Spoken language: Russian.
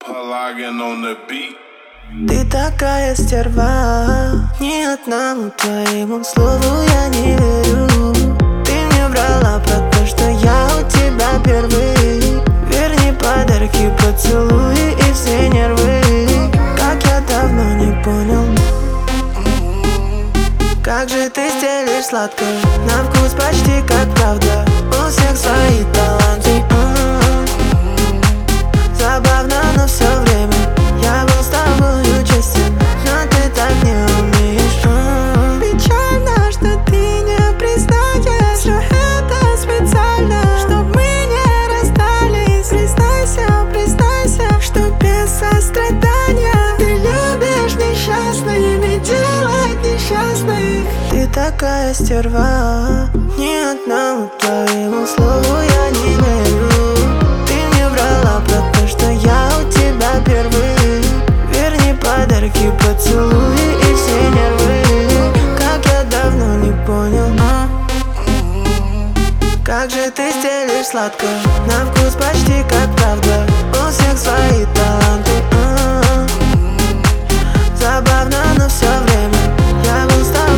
Pelagian on the beat. Ты такая стерва, ни одному твоему слову я не верю. Ты мне врала про то, что я у тебя первый. Верни подарки, поцелуи и все нервы. Как я давно не понял, как же ты стелишь сладко, на вкус почти как правда. У всех свои таланты. Забавно, но все время я был с тобою честен, но ты так не умеешь. Печально, что ты не признаешь, что это специально, чтоб мы не расстались. Признайся, признайся, что без сострадания ты любишь несчастными, делать несчастных. Ты такая стерва, ни одному твоему слову я не верю. Ты мне врала про то, что я у тебя первый. Верни подарки, поцелуи и все нервы. Как я давно не понял, как же ты стелишь сладко, на вкус почти как правда. У всех свои таланты. Забавно, но все время я был с тобой